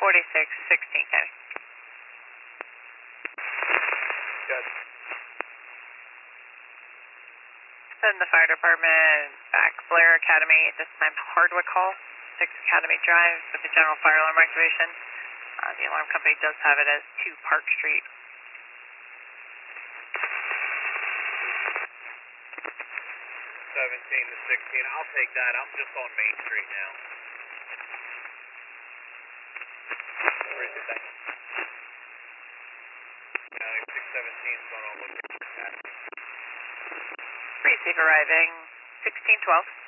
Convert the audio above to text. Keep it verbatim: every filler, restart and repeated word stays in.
forty-six sixteen, County. Good. Send the fire department back Blair Academy, this time Hardwick Hall, six Academy Drive with the general fire alarm activation. Uh, the alarm company does have it as two Park Street. seventeen to sixteen, I'll take that. I'm just on Main Street now. County six seventeen is going on location. Receive arriving sixteen twelve.